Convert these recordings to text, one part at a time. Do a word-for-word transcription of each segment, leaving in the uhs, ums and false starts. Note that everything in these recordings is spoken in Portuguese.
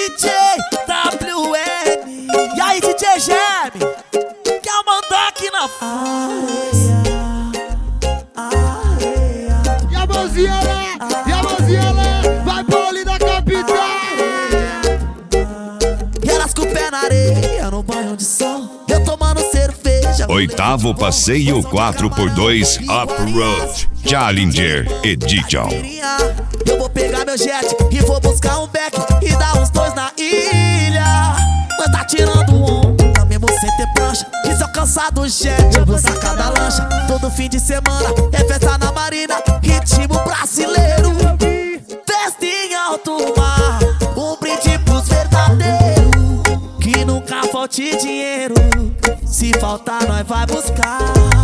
J W N. E aí, D J Geme, quer mandar aqui na areia, areia. E a mãozinha lá, e a mãozinha lá, vai pro ali da capital. E elas com o pé na areia, no banho de sol, eu tomando cerveja. Oitavo passeio quatro por dois Off-Road Challenger Edition. Eu vou pegar meu jet e vou buscar um beck e dar uns dois na ilha. Mas tá tirando onda, mesmo sem ter prancha. E se eu cansar do jet, eu vou sacar da lancha. Todo fim de semana é festa na marina, ritmo brasileiro. Festa em alto mar, um brinde pros verdadeiros. Que nunca falte dinheiro, se faltar nós vai buscar.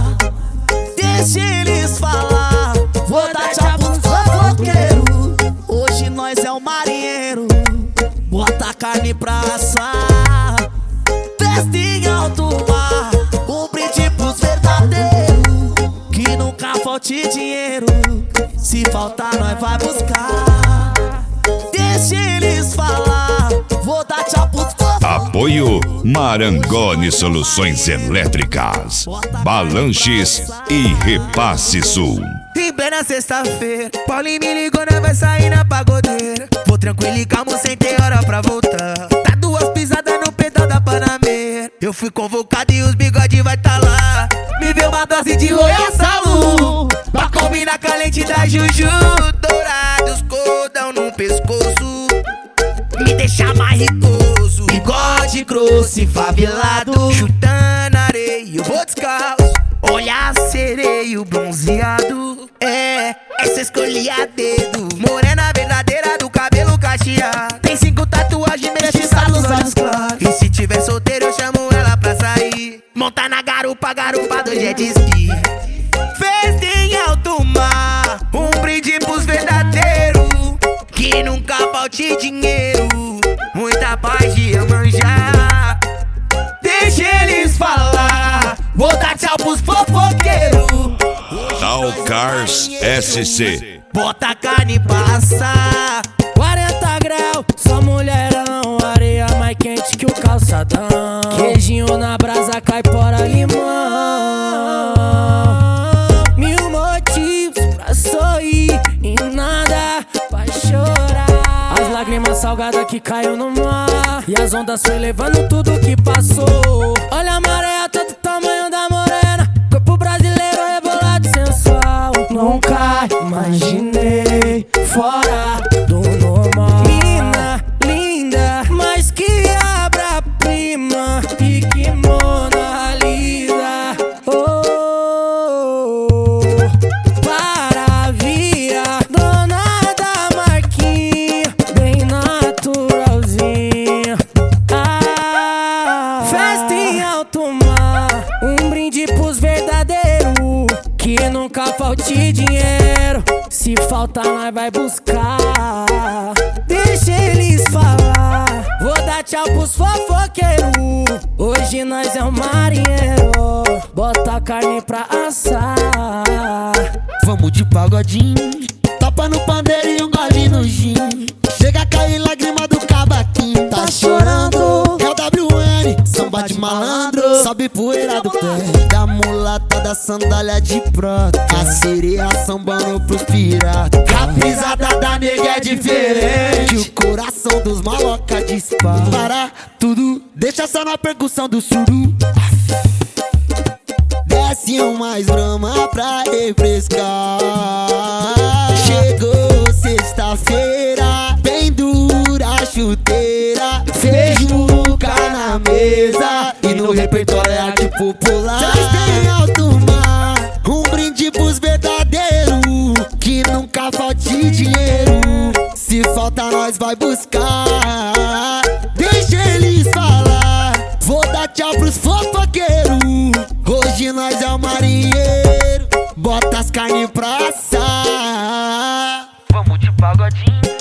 Deixa eles falar, vou dar tchau pros fofoqueiros. Hoje nós é o marinheiro, bota a carne pra assar. Festa em alto mar, um brinde pros verdadeiros. Que nunca falte dinheiro, se faltar nós vai buscar. Deixa eles falar, vou dar tchau pros fofoqueiros. Apoio Marangoni Soluções Elétricas, Balanches e Repasse Sul. Em plena sexta-feira, Paulinho me ligou, nós vai sair na pagodeira. Vou tranquilo e calmo, sem ter hora pra voltar. Tá duas pisadas no pedal da Panameira. Eu fui convocado e os bigode vai tá lá. Me deu uma dose de Royal Salu, pra combinar com a lente da Juju. Dourados, cordão no pescoço, me deixa mais ricoso. Bigode grosso e favelado, chutando areia, eu vou descalço. Olha sereio bronzeado, é, essa escolhi a dedo. Morena verdadeira do cabelo cacheado. Tem cinco tatuagens, mexe nos olhos claros. E se tiver solteiro eu chamo ela pra sair. Montar na garupa, garupa do jet ski. Festa em alto mar, um brinde pros verdadeiros. Que nunca falte dinheiro, muita paz de Iemanjá. Deixa eles falar, vou dar tchau pros fofoqueiros. Tal Cars S C. Bota a carne pra assar. quarenta graus, só mulherão. Areia mais quente que o calçadão. Queijinho na brasa, caipora, limão. Mil motivos pra sorrir e nada pra chorar. As lágrimas salgadas que caiu no mar, e as ondas foi levando tudo que passou. Olha a maré, tá do tamanho da morena. Corpo brasileiro rebolado sensual. Nunca imaginei fora do normal. Mina, linda, mas que obra-prima. E que Mona Lisa. Oh, para via dona da marquinha, bem naturalzinha. Ah, festa em alto mar, um brinde pros verdadeiros. Que nunca falte dinheiro, se faltar nós vai buscar. Deixa eles falar, vou dar tchau pros fofoqueiros. Hoje nós é o marinheiro, bota a carne pra assar. Vamos de pagodinho, tapa no pandeiro e um gole no gin. Chega a cair lágrima do cavaquinho. Tá chorando, é o W N, samba de malandro. Sobe poeira do pé da mulata da sandália de prata. A sereia sambando pros piratas. A pisada da nega é diferente, o coração dos maloca dispara. Para tudo, deixa só na percussão do suru. Desce um mais brama pra refrescar. Chegou sexta-feira, bem dura a chuteira. Feijuca na mesa e no repertório é arte popular. Festa em alto mar, um brinde pros verdadeiros. Que nunca falte dinheiro, se falta nós vai buscar. Deixa eles falar, vou dar tchau pros fofoqueiros. Hoje nós é o marinheiro, bota as carnes pra assar. Vamos de pagodinho.